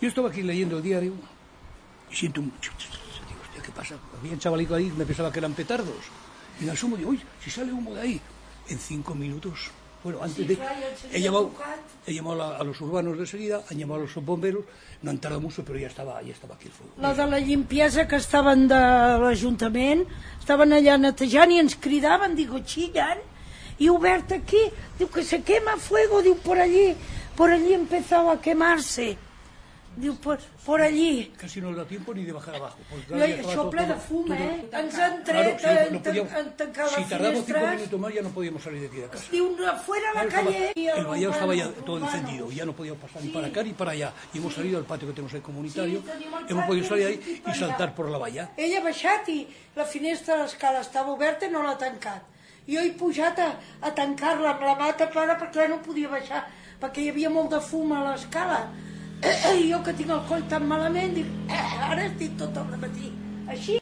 Yo estaba aquí leyendo el diario y siento un... Digo, hostia, ¿qué pasa? Había un chavalico ahí, me pensaba que eran petardos. Y me asomo y digo, uy, si sale humo de ahí. En 5 minutos... Bueno, antes de... He llamado a los urbanos de seguida, han llamado a los bomberos, no han tardado mucho, però ja estava aquí el fuego. La de la limpiesa que estaven de l'Ajuntament, estaven allà netejant i ens cridaven, digo, chillan, y obert aquí, diu que se quema fuego, diu, por allí empezaba a quemarse. Diu, por allí. Casi no da tiempo ni de bajar abajo. Això ple de fum, Ens han tret, han tancat si les tardamos 5 finestres. minutos más ya no podíamos salir de aquí de casa. Diu, afuera a la calle. El vallado estaba ya todo encendido, ya no podíamos pasar ni para acá ni para allá. Y hemos salido al patio que tenemos ahí comunitario, hemos podido salir ahí y saltar por la valla. Ell ha baixat i la finestra de l'escala estava oberta i no l'ha tancat. Jo he pujat a tancar-la amb la mà tapada perquè no podia baixar, perquè hi havia molt de fum a l'escala. I jo que tinc el coll tan malament, dic, ara estic tot el matí així.